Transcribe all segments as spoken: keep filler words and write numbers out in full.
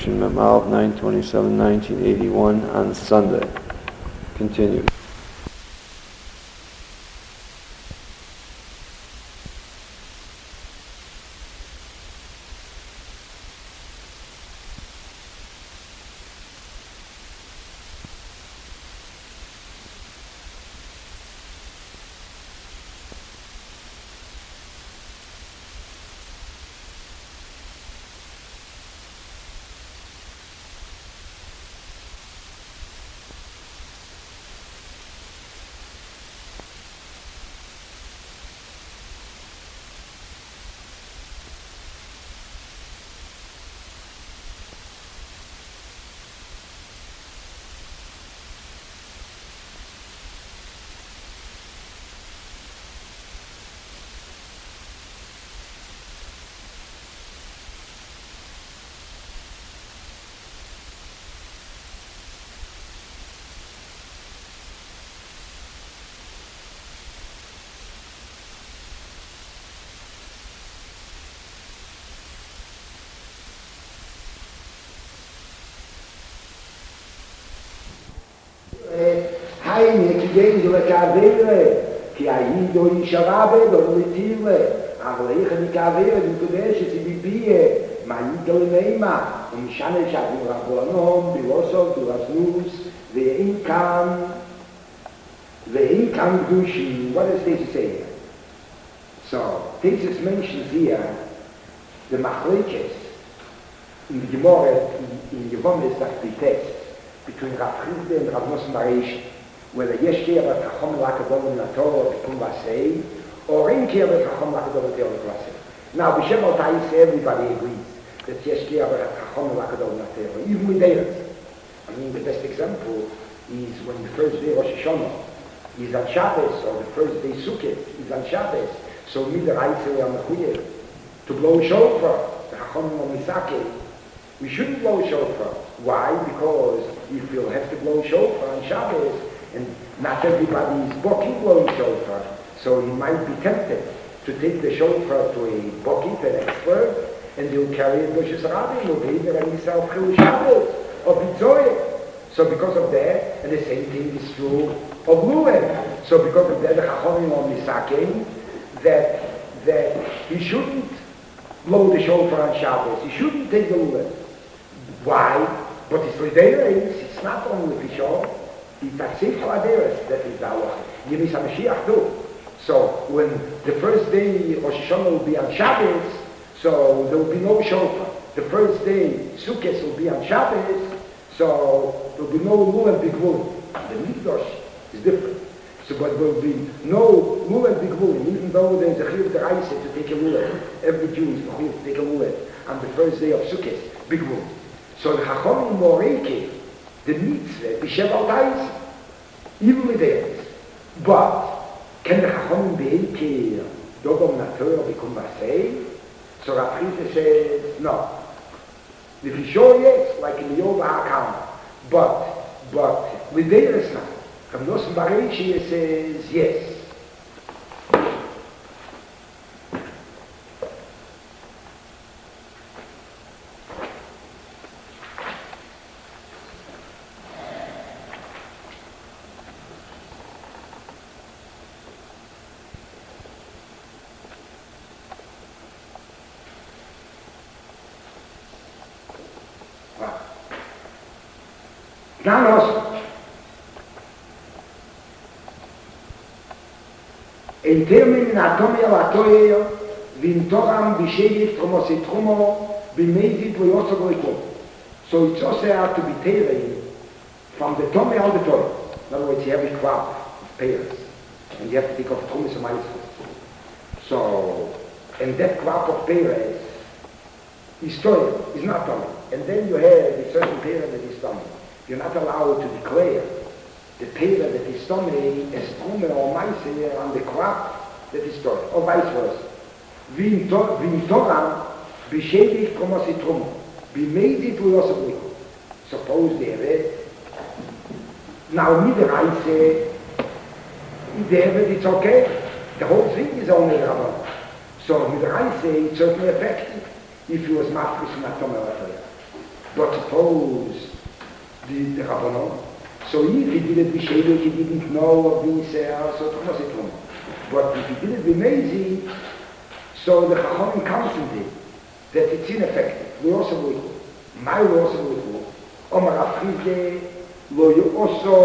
Rishon Mem nine twenty-seven nineteen eighty-one on Sunday. Continue. Eine Kidei de Kavere, que aí do Insharabe, do Litile, a Leicha de Kavere, do Kudesh, se bibie, mas então Neima, um Shane Shabu Rabonom, Biloso, do Asnus, the income, the income Dushi. What does this say? So, this mentions here the Machlekes in the Gemara, in the Yevamot, that we test between Rav Chizde and Rav Nosson Bareish, whether yesh kiyah v'chachom l'akadol l'nator v'kum v'asei, or in kiyah v'chachom l'akadol l'nator. Now, b'shem al-Tais, everybody agrees that yesh kiyah v'chachom l'akadol l'nator, even with Eretz. I mean, the best example is when the first day Rosh Hashanah is on Shabbos, or the first day Sukkot is on Shabbos, so mid'araisa on the Chuyev, to blow shofar, the chachom l'misake, we shouldn't blow shofar. Why? Because if you'll have to blow shofar on Shabbos, and not everybody is boki blowing shofar, so he might be tempted to take the shofar to a boki, to an expert, and he'll carry it to Rosh Hashanah, he'll be there and himself Chil Shabbos, or B'tzoyeh. So because of that, and the same thing is true of Lulav. So because of that, the Chachamim are misaking that, that he shouldn't blow the shofar on Shabbos, he shouldn't take the Lulav. Why? But it's Lideres, it's not only Pishon, it's Taksif Haladeres, that is the halacha. Yemis HaMashiach too. So when the first day Rosh Hashanah will be on Shabbos, so there will be no shofar. The first day Sukkot will be on Shabbos, so there will be no Lulav Bigvulim. The Mikdash is different. So but there will be no Lulav Bigvulim, even though there is a Chiyuv D'Oraisa to take a Lulav. Every Jew is Chiyuv to take a Lulav on the first day of Sukkot, Bigvulim. So the Chachamim Moreke, the mitzvah, b'shem al-Tais, even with it. But can the Chachamim Be'eke, Dogom Nator, become Vasei? So Rav Chizde says, no. The Fishor, yes, like in the Yom HaKam. But, but, with Deiris not. Rav Nosson Bareish says, yes. Nanos, in termen in atomia latoia, vintoram b'shegit tromos tromo b'meizit v'yosog l'kol. So it's also out to be tailored from the tomia al the Torah. In other words, you have a crop of pears, and you have to take off tromis and maizvus. So, and that crop of pears is Torah, is not Torah. And then you have a certain pear that is Torah. You're not allowed to declare the payra that is tomei as trume or maise on the crop that is Torah, or vice versa. V'im Torah b'shevich tromos trumo b'meizit v'yosef liko. Suppose they have it. Now mid'araisa, if they have it, it's okay. The whole thing is only Rabban. So mid'araisa, it's certainly effective if he was mafresh not tomei lafaya. But suppose the, the Rabbanon, so if he did it b'shevik, he didn't know of being se'er, so it was it. But if he did it b'mezi, so the Chachamim commented that it's ineffective. We also will. My we also will. Omar Afride, lo also,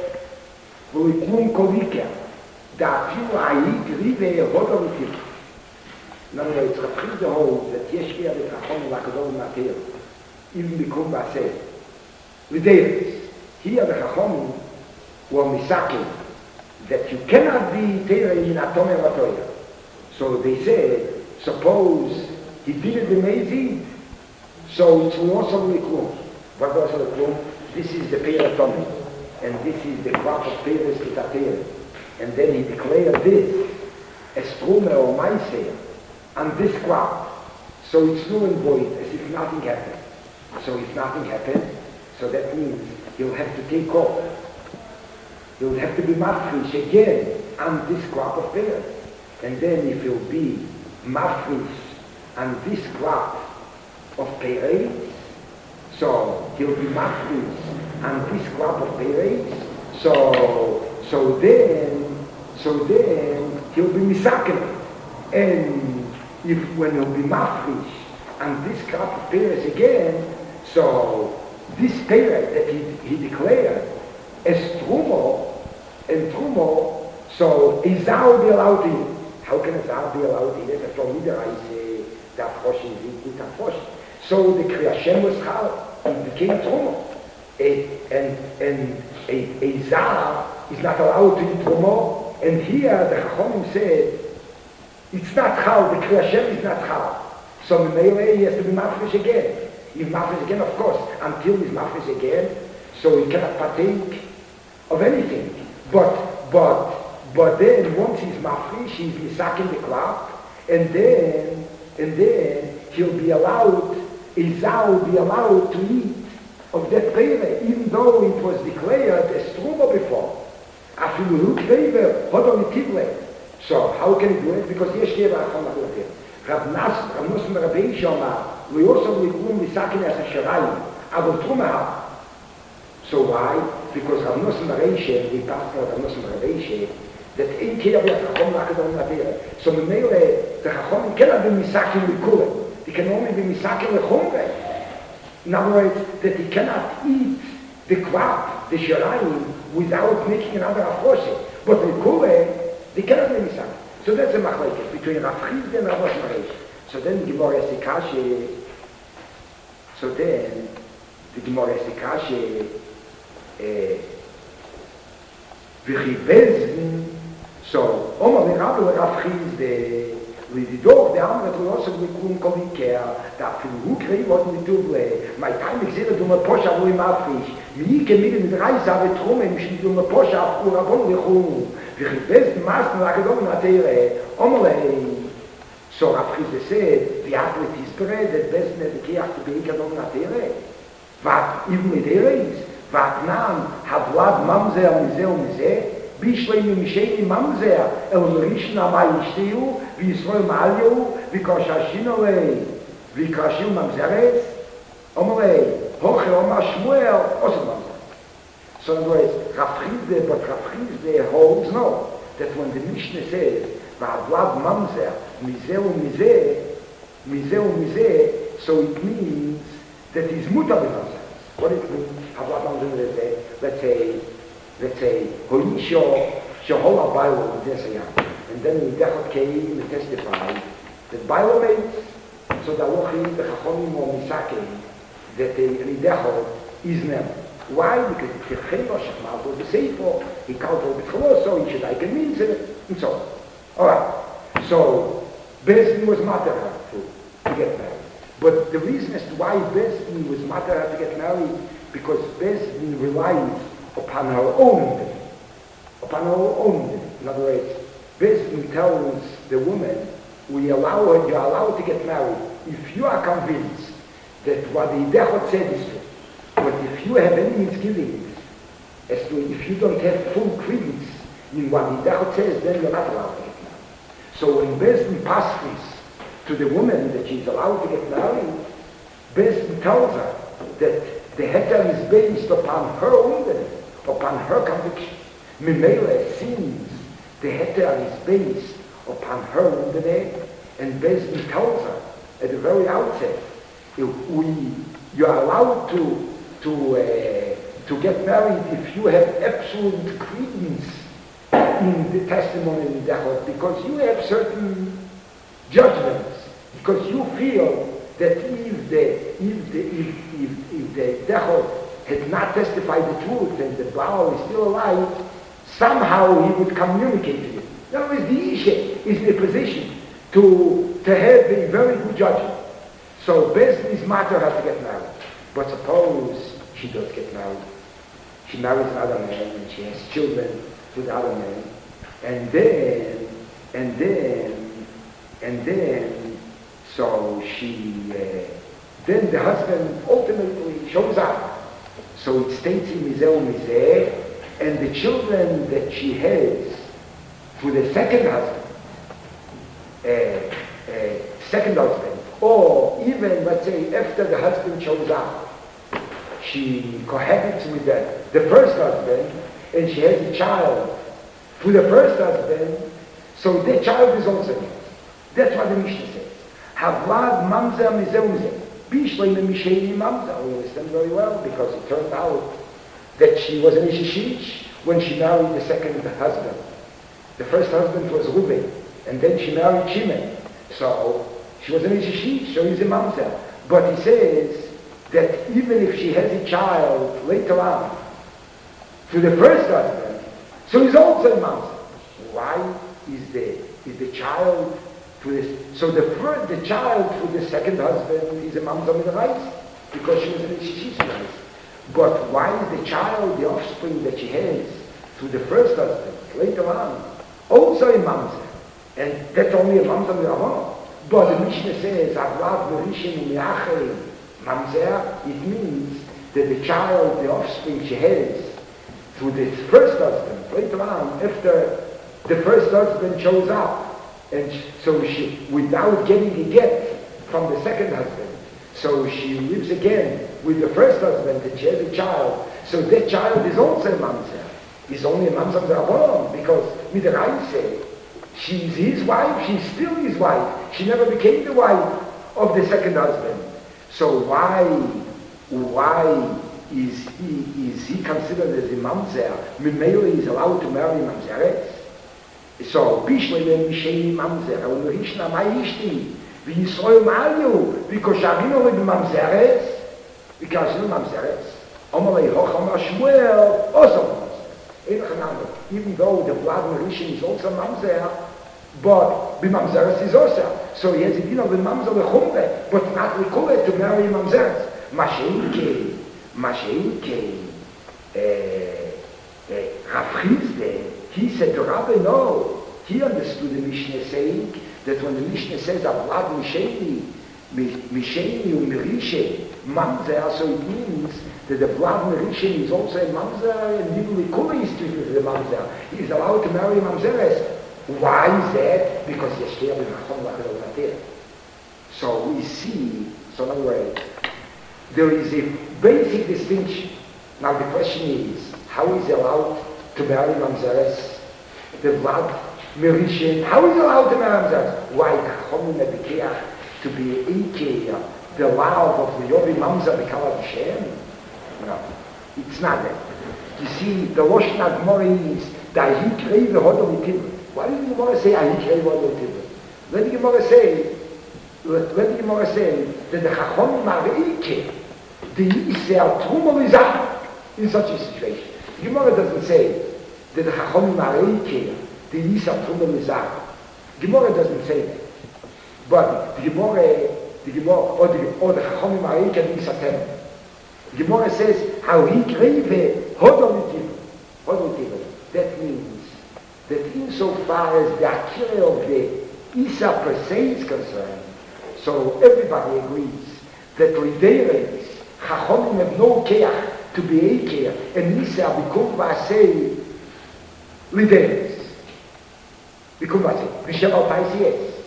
lo yikum kolika. Da afilu ha'id rive hodo v'tiv. In other words, Afride holds that yesh v'ya the Chachamim l'akadol mater, even bikum b'aseh. V'devis. Here the Chachamim were misakim that you cannot be Teirei in Atomei Vatoya. So they said, suppose he did it amazing, so it's also Liklum. What was Liklum? This is the Peir Atomei, and this is the crop of Peiris Kitateri. And then he declared this as Trume or Maiseir on this crop. So it's null and void, as if nothing happened. So if nothing happened, so that means he'll have to take off. He'll have to be mafrish again on this crop of pears. And then if he'll be mafrish on this crop of pears, so he'll be mafrish on this crop of pears, so so then so then he'll be misaken. And if when he'll be mafrish on this crop of pears again, so this period that he, he declared as Trumo, and Trumo, so Izau be allowed to eat. How can Izau be allowed to eat? That's from either I say, that Fosh is eat, that Fosh. So the Kriyashem was Chal, it became Trumo. And, and Izau is not allowed to eat Trumo, and here the Chachomim said, it's not Chal, the Kriyashem is not Chal. So Meile he has to be mafresh again. If mafresh again, of course, until he's mafresh again, so he cannot partake of anything. But, but, but then once he's mafresh, he's misaking the crop, and then, and then he'll be allowed, Esau will be allowed to eat of that pere, even though it was declared as Truma before. Afilu Krever, Hodol Tible. So how can he do it? Because Yesh Keva Achon Lachotir. Rav Nas, Rav Nosson Rabbein Shomar, we also will misakin as a Shirayim, aber Truma. So why? Because Rav Nosson Rabbein, we passed Rav Nosson Rabbein, that ein Keva Achon Lachotir. So Memele, the Chachom cannot be misakin Likule. He can only be misakin Lechomre. In other words, that he cannot eat the crop, the Shirayim, without making another Afroshi. But Likule, they cannot be misakin. So that's a machlekes between Rav Chizda and Rav Nosson Rabbein. So then the Gemara has the kashe. So then the Gemara has the kashe. V'chi bezin. So Omar v'Rabbi Rav Chizda. L'didoch the Amr that we also become kolikea. Da filu krei what we do ble. My time is here to my posha wo im Afrisch. Mi ke mit mit Reise habe Trumme mich do my posha auf Urabon lechum. V'chi bezin masn lagdom na teire. Omar so Rav Chizda said, the athlete is bread, that best net the keach to be ekadom na teire. Vat even with eres. Vat nam havlad mamzer mizeh mizeh. Bishleim Misheni Mamzer, El Rishna Maishtiu, Visroel Malio, Vikoshashinole, Vikashil Mamzeres, Omole, Hoche Omar Shmuel, also Mamzer. So in other words, Rav Chizda, but Rav Chizda holds no, that when the Mishnah says, Va'avlav Mamzer, Mizeu Mizeh, Mizeu Mizeh, so it means that he's mutar b'mamzer. What it means? Havlav Mamzer, let's say, let's say, Hoisho, Shehola Bailo, and then the Dechot came and testified that Bailo mates, so the Lochi, the Chachomim or Misake, that the Dechot is never. Why? Because the Chelo Shechmal was the Seifo, he called for the Chelo, so he should like a means in it, and so on. Alright, so Bezdin was Matara to, to get married. But the reason as to why Bezdin was Matara to get married, because Bezdin relies upon her own living, upon her own living. In other words, Bezdin tells the woman, we allow her, you are allowed to get married if you are convinced that what the Dechot said is true. But if you have any misgivings, as to if you don't have full credence in what the Dechot says, then you're not allowed to get married. So when Bezdin passes to the woman that she's allowed to get married, Bezdin tells her that the heter is based upon her own, upon her conviction. Mimele seems the heter is based upon her own, and Bezdin tells her at the very outset, if we, you are allowed to to uh, to get married if you have absolute credence in the testimony in Dechot, because you have certain judgments, because you feel that if the if the if if, if the Dechot had not testified the truth and the Baal is still alive, somehow he would communicate to you. In other words, the Isha is in a position to to have a very good judgment. So Bezdin's matter has to get married. But suppose she does get married. She marries another man and she has children with other men. And then, and then, and then, so she, uh, then the husband ultimately shows up. So it states in Mizeh Mizeh, and the children that she has for the second husband, uh, uh, second husband, or even, let's say, after the husband shows up, she cohabits with the, the first husband, and she has a child for the first husband, so the child is also his. That's what the Mishnah says. Havlad mamzer mizeh mizeh. Bishleim misheni mamzer. We understand very well, because it turned out that she was an Ishishish when she married the second husband. The first husband was Reuben, and then she married Shimon. So she was an Ishishish, so he's a mamzer. But he says that even if she has a child later on to the first husband, so he's also a mamzer. Why is the is the child to this? So the first, the child to the second husband is a mamzer with the rights because she was an Ishishish rights. But why is the child, the offspring that she has to the first husband later on also a mamzer? And that's only a mamzer with a home. But the Mishnah says, Avlav Berishim Umiachei Mamzer, it means that the child, the offspring she has to the first husband, later on, after the first husband shows up, and so she, without getting a get from the second husband, so she lives again with the first husband and she has a child, so that child is also a mamzer. He's only a mamzer Rabbanon, because Midrash say, she's his wife, she's still his wife. She never became the wife of the second husband. So why, why is he, is he considered as a mamzer? Mimele is allowed to marry mamzeres. So, Bishlele Misheni mamzer, and Rishna Ma'ishti, V'Yisroel Ma'ayu, because Shavino with mamzeres, because no mamzeres. Omalei Hocham Shmuel, also even though the blood Marishin is also mamzer, but b'mamzeres is also. So he has a din of the mamzer lechumre, but not lekule to marry mamzeres. Masheinke, Masheinke, Rav Chizde, he said to Rabbi, no. He understood the Mishnah saying that when the Mishnah says blood Misheni, Misheni and Mirishe, mamzer, so it means that the blood Merishin is also a mamzer, and even Likula is treated as a mamzer. He is allowed to marry mamzeres. Why is that? Because Yeshua ben Nachon Lachel. So we see, so in other words, there is a basic distinction. Now the question is, how is he allowed to marry mamzeres? The blood Merishin, how is he allowed to marry mamzeres? Why Nachon Lebikeach to be Eikeya, the love of the Yovi mamzer B'Kala B'Shem? No, it's not that. You see, the Lashon HaGemara is that he crave the Hodol Tibur. Why did the Gemara say I crave Hodol Tibur? Let the Gemara say, let, let the Gemara say that the Chachom Marike, the Yisrael Trumah Lizah in such a situation. The Gemara doesn't say that the Chachom Marike, the Yisrael Trumah Lizah. The Gemara doesn't say that. But the Gemara, the Gemara, or the, or the Chachom Marike, the Yisrael Trumah. Gemara says how he crave hodolitiv, hodolitiv. That means that insofar as the akira of the Isa per se is concerned, so everybody agrees that Rideres, Chachomim have no keach to be ekeach, and Isa become vasei Rideres. Become vasei. Vishav al-Pais, yes.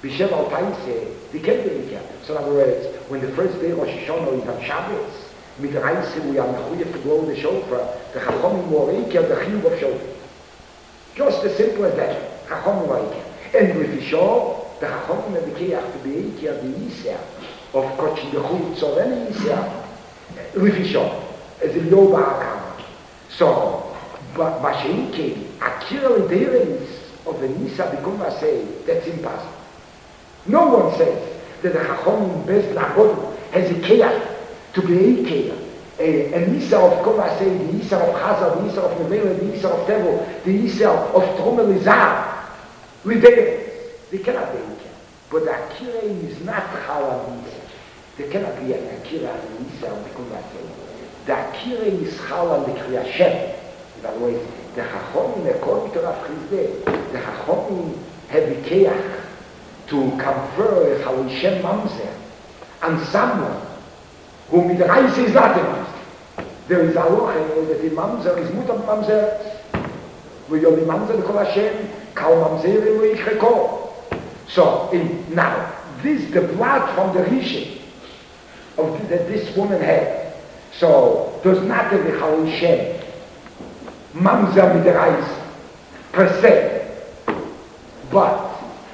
B'Shem Al Taise, the Kendrick. So in other words, when the first day of Rosh Hashanah is on Shabbos, mit der Reise, we are mechuyev to blow the shofar, the Chachomim were Eiker, the Chiyuv of shofar. Just as simple as that. Chachomim were Eiker. And with the shor, the Chachomim have became to be Eiker, the Yisra, of Kochi Bechut Tzoreni Yisra, with the shor, as the Yoba Akam. So, but Mashenke, Akira Lideres of the Nisa become a say, that's impossible. No one says that the Chachomim Bez Lagod has a Keach to be a Keach. A Nisa of Koma say, the Nisa of Chazar, the Nisa of Nevela, the Nisa of Tevo, the Nisa of Tromelizar, Lideres. They cannot be a Keach. But the Akira is not Chala Nisa. There cannot be an Akira and Nisa of Koma say. The Akira is Chala Likri Hashem. In other words, the Chachomim, according to Rav Chizde, the Chachomim have a Keach to confer a Chalishem Mamzer on someone who with the Reise is not a Mamzer. There is a loche that the Mamzer is Mutter Mamzer, where you're the Mamzer to call Hashem, Kal Mamzer in Reicheko. So, in, now, this, the blood from the Rishon of the, that this woman had, so, does not have the Chalishem Mamzer with the Reise, per se, but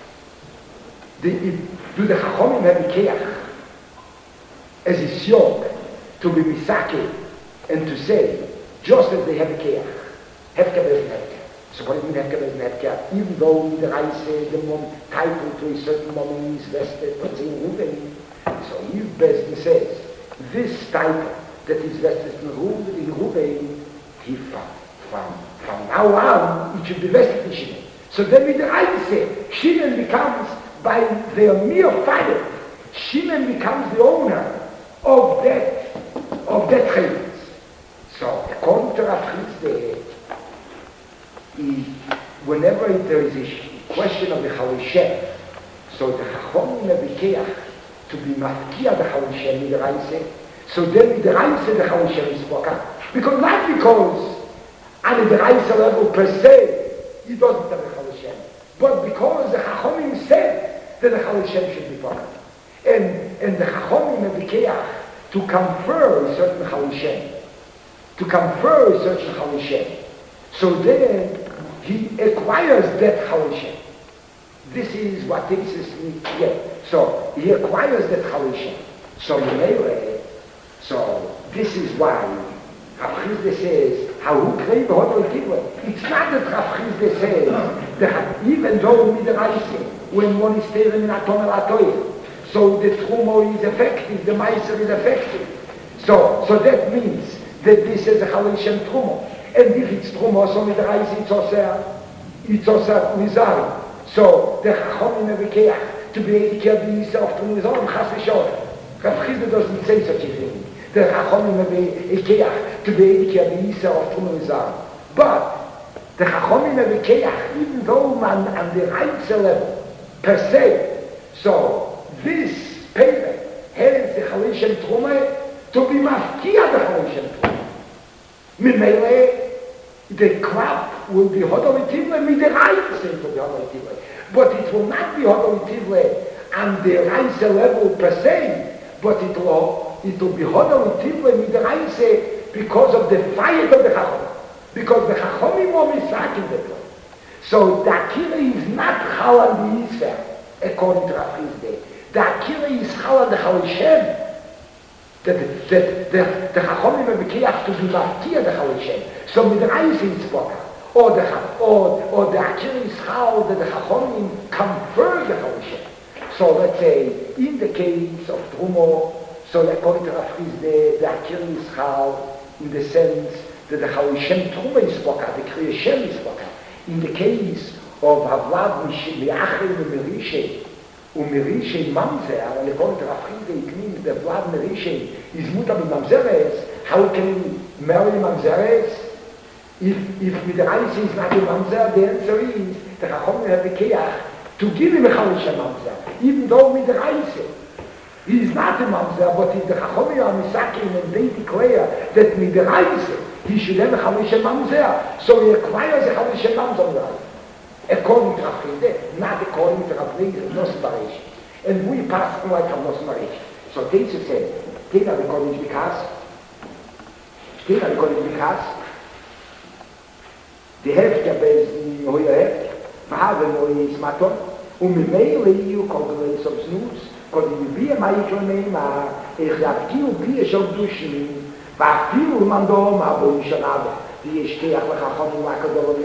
The, do the Chachomim have a Keach as a Syok to be Misake and to say, just as they have a Keach, Hefka Bez Hefka. So what do you mean Hefka Bez Hefka? Even though the Reise, the mom, title to a certain moment is vested, but in Ruben, so if Bezdin says, this title that is vested in Ruben, in Ruben, he from, from, from now on, it should be vested in Shimon. So then with the Reise, Shimon becomes by their mere fire, Shimon becomes the owner of that, of that chayes. So, according to Rav Chizde, whenever there is a question of the Chalishem, so the Chachomim have to be mafkia the Chalishem in the Reise, so then in the Reise the Chalishem is spoken. Because not because on the Reise level per se, he doesn't have the Chalishem, but because the Chachomim said that the Chalishem should be spoken. And, and the Chachomim have the to confer a certain Chalishem, to confer a certain Chalishem. So then he acquires that Chalishem. This is what takes us yeah. So he acquires that Chalishem. So you may so this is why Rav Chizde says, how who claim the Hodol Kibble? It's not that Rav Chizde says that even though we the Reise, when one is staring in Atom El Atoyer, so the Trumo is effective, the Meiser is effective. So, so that means that this is a Chalishem Trumo. And if it's Trumo, so with the Reise, it's also, it's also Nizari. So the Chachomim have a Keach to be able to be himself to Nizari, Chas V'Sholem. Rav Chizde doesn't say such a thing. The Chachomim have a Keach to be able to be himself to Nizari. But the Chachomim have a Keach, even though man on the Reise level, per se, so this payment has the Chalishem Truma to be mafkia the Chalishem Truma. Mimele, the crop will be hodolitivle, with the Reise to be hodolitivle. But it will not be hodolitivle on the Reise level per se, but it will, it will be hodolitivle with the Reise because of the fire of the Chachomim. Because the Chachomim will be sacking the place. So the Akira is not Chal on the Yisrael, according to Rav Chizde. The Akira is Chal on the Chalishem. That the the Chachomim have a Keach to be Mafkia the Chalishem. So with the Reise is spoken. Or the or or the Akira is Chal that the Chachomim confer the Chalishem. So let's say in the case of Trumo, so according to Rav Chizde, the Akira is Chal in the sense that the Chalishem Trumo is spoken, the Kriyashem is spoken. In the case of Havlad Mi'achel Merishe, Umerishe Mamzer, and according to Rav Chizde, it means that Vlad Merishe is Mutter Mamzeres. How can we marry Mamzeres? If, if with the Reise is not a Mamzer, the answer is the Chachomim have the Keach to give him a Chalishem Mamzer, even though with the Reise. He is not a Mamzer, but if the Chachomim are Misakim and they declare that with the Reise he should have a Chalishem Mamzer, so he acquires a Chalishem Mamzer. according to Rafrizde, not according to Rafrizde, no separation. And we pass on like no separation. So Teisa said, Tena recording because, Tena recording because, die Hälfte bei hoher Hälfte, wir haben neue Smaton, und mit Meile hier kommt es aufs Nuss, kommt die Bier mal schon mehr, ich sag, die Bier schon durchschneiden, war viel man da, aber ich schon habe, die ich gehe, aber ich habe nicht mehr gedacht,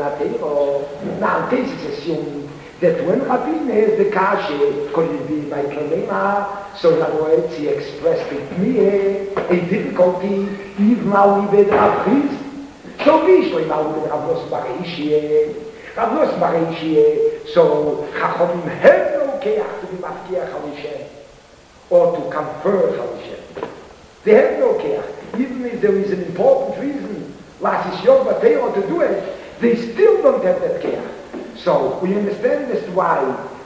na, das ist es schon, that when Rabin has the kashe, could it be my kalema? So in other words, he expressed it me a difficulty, even now we be the Rabris. So we should now be the Rabnos Barishie, Rabnos Barishie, so Chachomim have no keach to be mafkiach Halishem, or to confer Halishem. They have no keach. Even if there is an important reason, Las is Yom Bateo to do it, they still don't have that keach. So we understand this why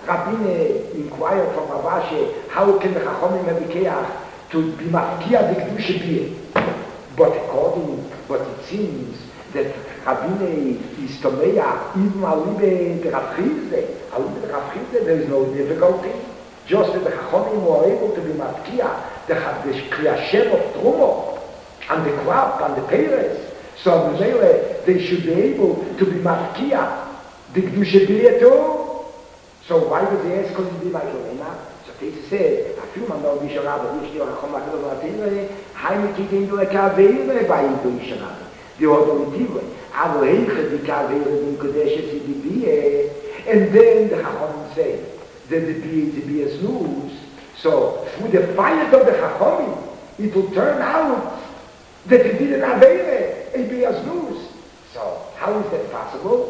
Rabine inquired from Ravashi, how can the Chachomim have a keach to be mafkiach the Kedusha being? But according, but it seems that Rabine is Tomeya, even Alibe the Rafrizde, Alibe the Rafrizde, there is no difficulty. Just that the Chachomim were able to be mafkiach, they have the Kriyashem of Trumo, and the Krab, and the Peres. So they should be able to be mafkiach the Kedusha beer too. So why would they ask, could it be like Lorena? So they said, I feel man know Bisharabah, which they are come back to the Latine, Heine kicken to a Kavere by Bisharabah. The authority, I will hate the Kavere in Kodesh C D B, and then the Chachomim say that the beer is be a snooze. So through the fire of the Chachomim, it will turn out that it didn't have a be a snooze. So how is that possible?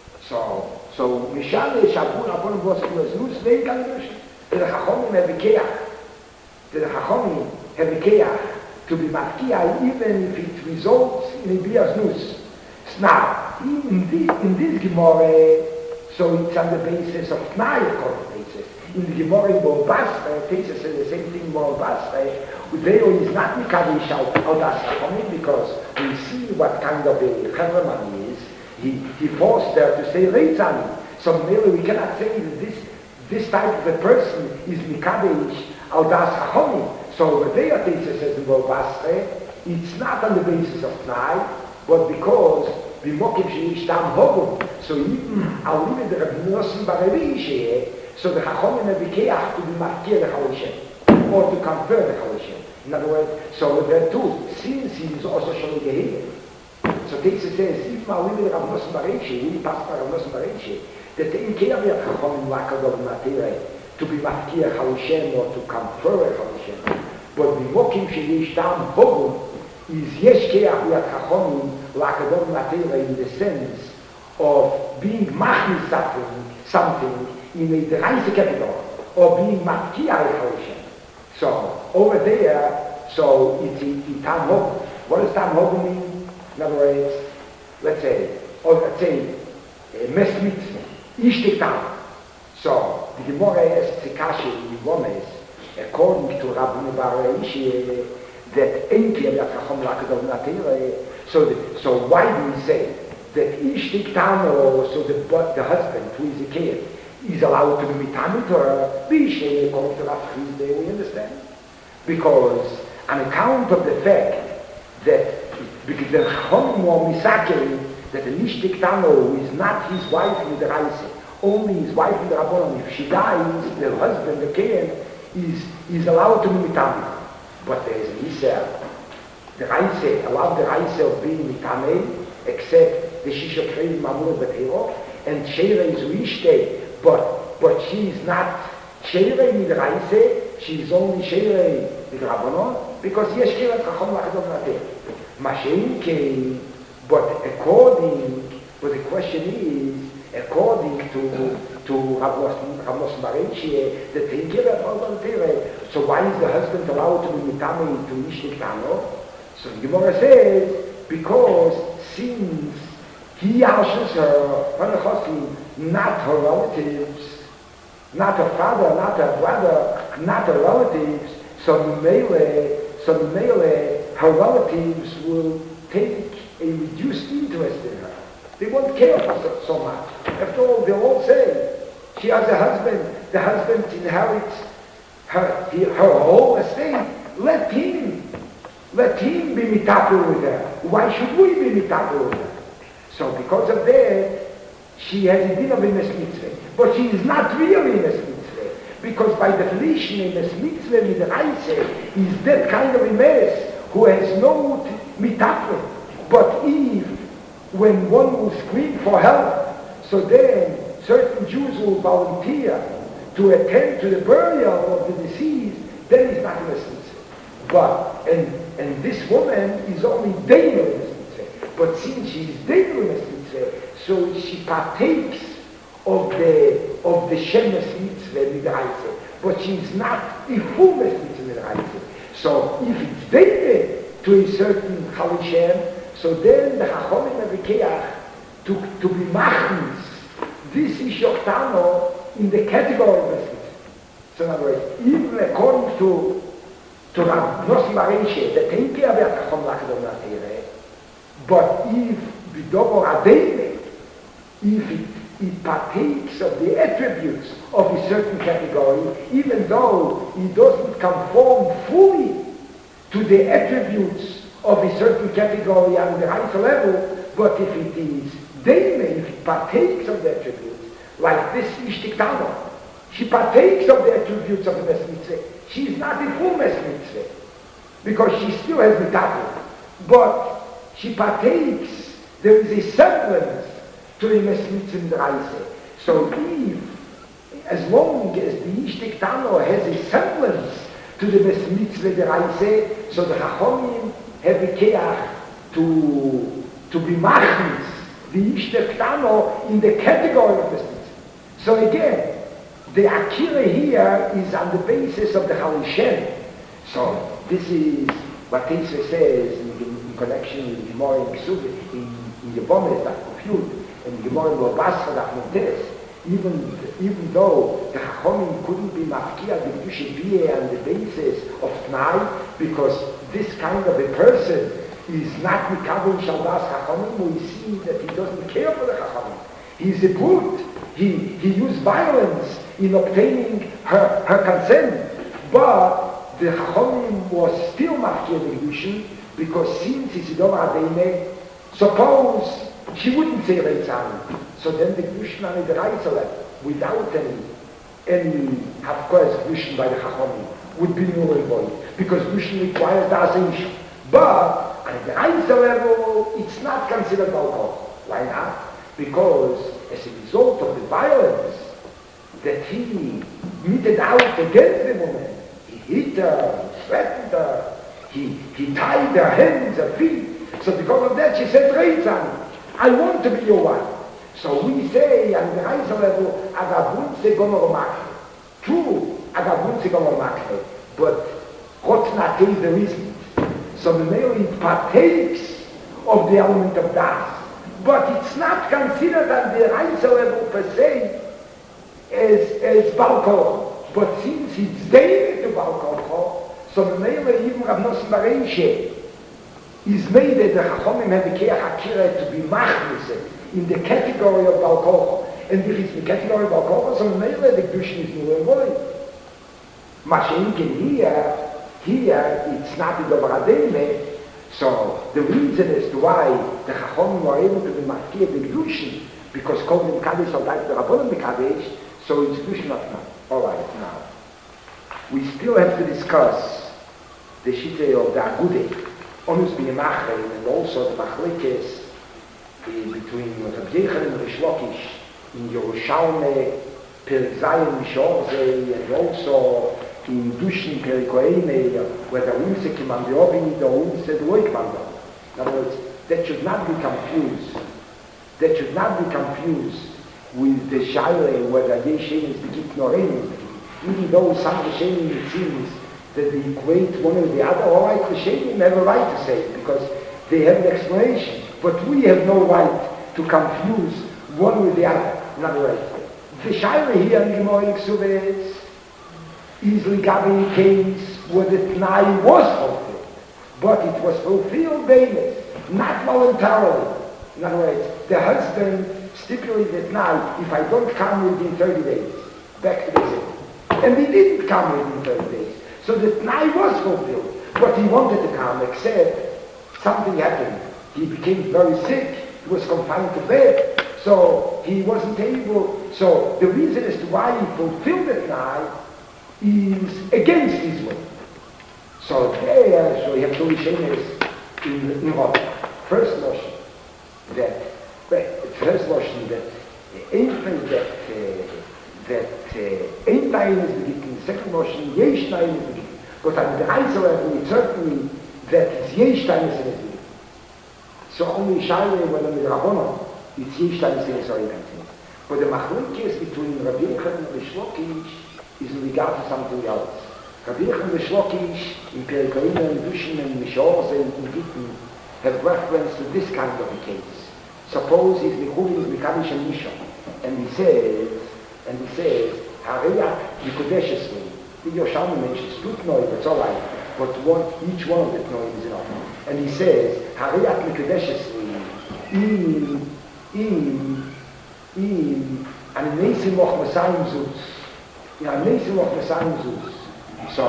So, so Mishale Shabun upon was Snus, they can do it. The Chachomim have a keach. The Chachomim have a keach to be mafkiach even if it results in a Bia Snus. Now, in this, in this Gemara, so it's on the basis of Tnai basis. In the Gemara in Borbasre, Tesis says the same thing in Borbasre, Udeo is not Mikavish out of das Chachomim because we see what kind of a Chevraman is. He, he forced her to say Reitzani. So merely we cannot say that this, this type of a person is Mikadesh al das Chachomim. So over there, Tesis says in Borbasre, it's not on the basis of Tnai, but because Bimokim Sheish Tam Hogum. So even I'll leave it the Rabbi Nosson Barevi, so the Chachomim have a keach to be mafkir the Chalishem, or to confer the Chalishem. In other words, so there too, since he is also showing Gehilim. So Tesis says, if I leave it Rabbi Nosson Barevi, we pass by Rabbi Nosson Barevi, that the Inkeria Chachomim Lakadov Matere to be mafkir Chalishem or to confer Chalishem. But Bimokim Sheish Tam Hogum is Yesh Keach Yat Chachomim Lakadov Matere in the sense of being machnis something, something in a Reise capital, or being mafkiach Chalishem. So over there, so it's in Tam Hogum. What does Tam Hogum mean? In other words, let's say, or let's say, Mes Mitzvah, Ishtik Tam. So the Gemara asks Tzikashi in Gomez, according to Rabbi Bar Ishi, that Enki Yat Chachom Lakadov Matere. So, the, so why do we say that Ishtik Tam, or so the, the husband who is a kid, is allowed to be mitamit or be according to Rav Chisda, we understand? Because on account of the fact that because the Chachomim were misakeri, that the Ishtik Tam who is not his wife in the Reise, only his wife in the Rabbanon, if she dies, the husband, the kid, is, is allowed to be mitamit. But there is an Isser. The Reise allowed the Reise of being mitamit, except the Shisha Krei Mamur Betero, and Sheira is Rishte, but but she is not Sheira with Reise, she is only Sheira with Rabbanon, because Yesh Sheira Chachom Lakadov Mater. Mashen came, but according, but the question is, according to to Ramos Marenchie, the thing here at so why is the husband allowed to be mitame to Ishtik Tano? So the Gemara says, because since he asks her, not her relatives, not her father, not her brother, not her relatives, so Mele, so Mele, her relatives will take a reduced interest in her. They won't care for so, so much. After all, they'll all say, she has a husband, the husband inherits her, her whole estate. Let him, let him be mitapel with her. Why should we be mitapel with her? So because of that, she has a din of a mitzvah. But she is not really a mitzvah. Because by definition, a mitzvah midraisa is that kind of a mess who has no mitapel. But if, when one will scream for help, so then certain Jews will volunteer to attend to the burial of the deceased, then it's not a mitzvah. But, and, and this woman is only daily mitzvah. But since she is daily mitzvah, so she partakes of the of the shemes mitzvah midraisa, but she is not a full mitzvah midraisa. So if it's daily to a certain chalishem, so then the chachomim have a keach to to be machnis. This is yochtano in the category of mitzvah. So in other words, even according to to Rav Nossi Mareshe, the Tenke Aver Chachom Lakadom Natere, but if B'dobo Adele, if it, it partakes of the attributes of a certain category, even though it doesn't conform fully to the attributes of a certain category on the higher level, but if it is daily, if it partakes of the attributes, like this Ishtiktano, she partakes of the attributes of the Mes Mitzvah. She is not a full Mes Mitzvah, because she still has mitapel, but she partakes, there is a semblance to the Mes Mitzvah Midraisa. So if, as long as the Ishtik Tano has a semblance to the Mes Mitzvah Midraisa, so the Chachomim have a keach to, to be machnis, the Ishtik Tano in the category of Mes Mitzvah. So again, the Akira here is on the basis of the Chalishem. So this is what Tesha says in, in connection with the Gemara in Ksubah, in, in Yevamah, that Kufyud, and Gemara in Lobasra, that Montes. Even, even though the Chachomim couldn't be mafkia the Kedusha Biyeh on the basis of Tnai, because this kind of a person is not Mikabel Shaldas Chachomim, we see that he doesn't care for the Chachomim. He's a brute. He, he used violence in obtaining her, her consent. But the Chachomim was still mafkia the Kedusha, because since it's Idom Adene, suppose she wouldn't say Reitzani. So then the Kedushin on the Reitzel, without any, any, of course, Kedushin by the Chachomim, would be null and void, because Kedushin requires Das Ish. But on the Reitzel level, it's not considered alcohol. Why not? Because as a result of the violence that he meted out against the woman, he hit her, he threatened her, he, he tied her hands, her feet. So because of that, she said, Reitzani, I want to be your wife. So we say on the higher level, Agabunze Gomor Makne. True, Agabunze Gomor Makne. But Chotna is the reason. So the male it partakes of the element of Das. But it's not considered on the higher level per se as, as Balkor. But since it's daily to Balkor, so the male even Rav Nossi Mareshe is made that the Chachomim have a Keach Akira to be machnised in the category of Balkoch. And if it's the category of Balkoch, so maybe the Kedushin is null and void. Mashenkin here, here it's not in the Barademe, so the reason as to why the Chachomim are able to be mafkia the Kedushin, because Kovim Kadesh are like the Rabbanim Kadesh, so it's Kedushin not now. Alright, now. We still have to discuss the Shite of the Agude, Onus B'Yemachim, and also the Machlekes between Rav Yechon and Rish Lakish in Yerushalme, Perik Zayin Mishorze, and also in Dushin Perik Oene, where the Unse Kimam Yobi, the Unse Loikmanda. In other words, that should not be confused. That should not be confused with the Shaila, where the Yeshem is the Gitnorenim. Even though some of the Shemin, it seems that they equate one or the other, all right, the Shemin have a right to say it, because they have an explanation. But we have no right to confuse one with the other. In other words, the Shaila here in Gemara Ksubah is regarding a case where the Tnai was fulfilled, but it was fulfilled daily, not voluntarily. In other words, the husband stipulated now, if I don't come within thirty days, back to the city. And he didn't come within thirty days. So the Tnai was fulfilled. But he wanted to come, except something happened. He became very sick. He was confined to bed. So he wasn't able. So the reason as to why he fulfilled the Tnai is against his will. So there, so you have two Rishonos in, in Rome. First notion, that, well, first notion that anything that, uh, that ein Nein is begitten, second notion, Yesh Nein is begitten. But on the Reiser, we certainly that it's Yesh Nein is begitten. So only Shaila, when I'm in Rabbonon, it's Yesh Nein is begitten. But the Machlokes between Rabbi Yochanan and Rish Lakish is in regard to something else. Rabbi Yochanan and Rish Lakish, in Perikoina, in Dushin, and Mishorze, in Gittin, have reference to this kind of a case. Suppose he's Mechuvin, he's Mekadosh and Misha, and he says, and he says, Hariyat Yikodeshesli. The Yoshami mentions two Tnoim, that's all right, but one, each one of the Tnoim is enough. And he says, Hariyat Yikodeshesli, in, in, in, an Nesim Och Masayim Zuz. In an Nesim Och Masayim Zuz. So,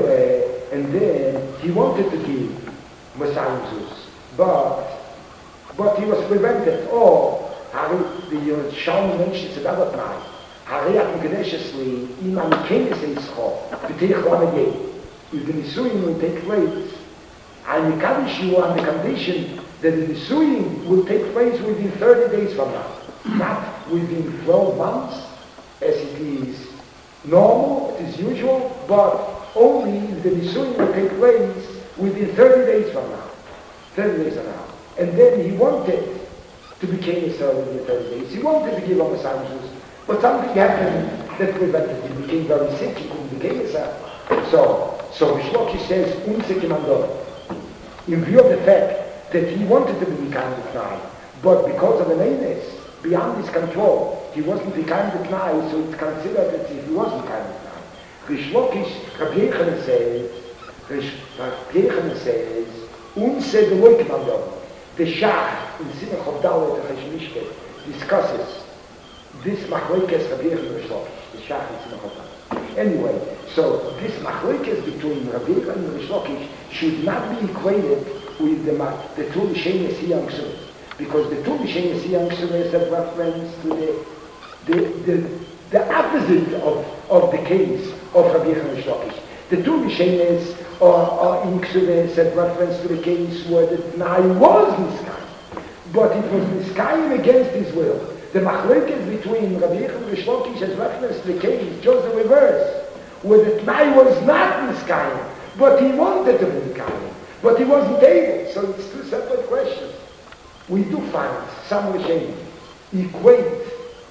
and then he wanted to give Masayim Zuz. But, but he was prevented. Or, the Yoshami mentions another time. Hariyat Mekadeshesli, Imam Kenes Eischo, B'teich Lamedei. If the Nisuim will take place, and Mekadosh you on the condition that the Nisuim will take place within thirty days from now. Not within twelve months, as it is normal, it is usual, but only if the Nisuim will take place within thirty days from now. thirty days from now. And then he wanted to be Kenes within thirty days. He wanted to give up his answers. But something happened that prevented him. He became very sick, he couldn't be Kenes. So, so Rish Lakish says, Unsek Imandor. In view of the fact that he wanted to be kind of Tnai, but because of an illness, beyond his control, he wasn't the kind of Tnai, so it's considered as if he wasn't kind of Tnai. Rish Lakish, Rabbi Yochanan says, Rabbi Yochanan says, Unsek Imandor. The Shach in Simach of Dalet and Cheshmishket discusses this machlokes Rabbi Yochanan and Rish Lakish, the Shach in Simach of Dalet. Anyway, so this machlokes between Rabbi Yochanan and Rish Lakish should not be equated with the, the two Rishonos here in Ksubas, because the two Rishonos here in Ksubas have reference to the the, the, the opposite of, of the case of Rabbi Yochanan and Rish Lakish. The two Rishonos are, are in Ksubas have reference to the case where the Tnai was Niskayim, but it was Niskayim against his will. The machlokes between Rabbi Yochanan and Rish Lakish has reference to the case, just the reverse, where the Tnai was not Niskayim, but he wanted to be Niskayim, but he wasn't able. So it's two separate questions. We do find some Rishonim equate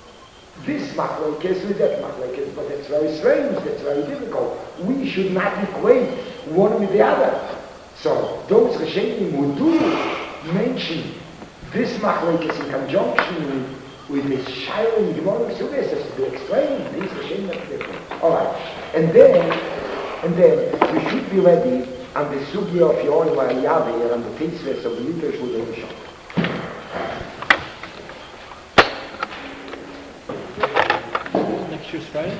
this machlokes with that machlokes, but that's very strange, that's very difficult. We should not equate one with the other. So those Rishonim who do mention this machlokes in conjunction with with this Shaila in Gemara Ksubas as to explain these Rishonim are different. All right, and then, and then we should be ready on the sugya of Yoel Vayavir and the Teisves of the Midrash Udei. Next year's Friday?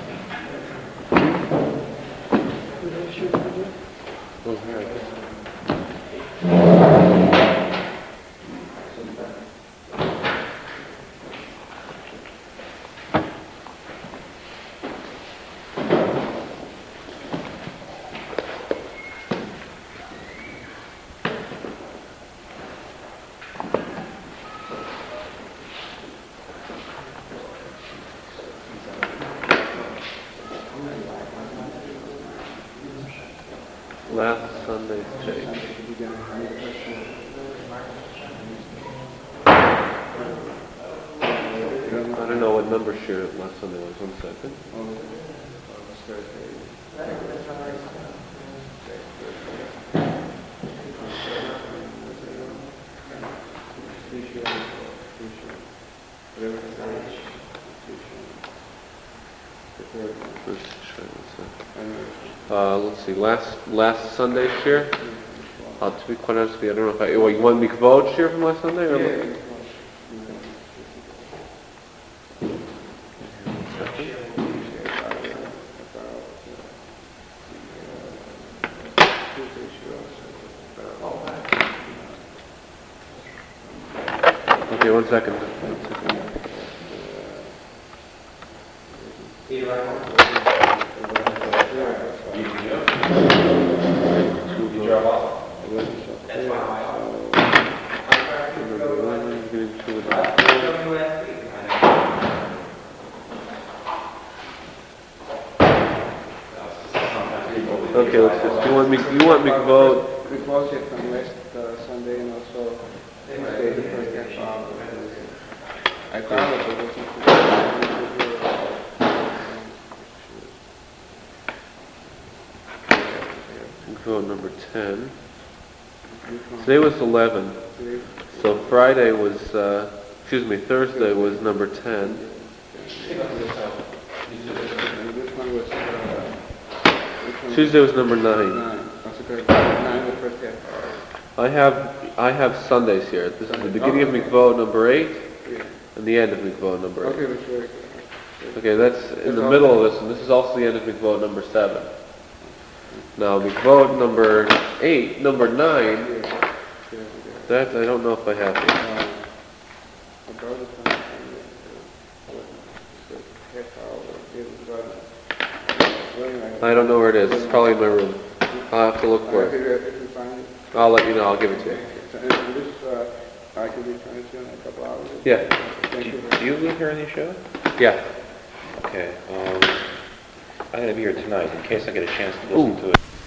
Last Sunday's take. I don't know what number share last Sunday was. One second. Uh, let's see. Last last Sunday's share. Uh, to be quite honest with you, I don't know if I. Well, you want me to vote share from last Sunday? Or Yeah. Okay, one second. One second. Okay, let's just, you want me, you want me to vote? We close it from last uh, Sunday and also Tuesday, the first half hour. I thought it was Vote number ten. Today was eleven. So Friday was, uh, excuse me, Thursday was number ten. And this one was, uh, this one Tuesday was number nine. nine. That's okay. Nine, the first half hour. I have, I have Sundays here. This is the beginning of Mikvah number eight Yeah. and the end of Mikvah number Okay, eight. that's very good. Okay, that's in the middle of this, and this is also the end of Mikvah number seven. Now, Mikvah number eight, number nine, Yeah. Yeah, yeah. that I don't know if I have it. Uh, about the time, uh, what, uh, half hour, it was about, uh, I don't know where it is. It's probably in my room. I'll have to look for If it. you- if you find it. I'll let you know. I'll give it to you. And this, uh, I can return to you in a couple hours. Yeah. Thank you. Do you live here on the show? Yeah. Okay, um, I'm gonna be here tonight, in case I get a chance to listen Ooh. to it.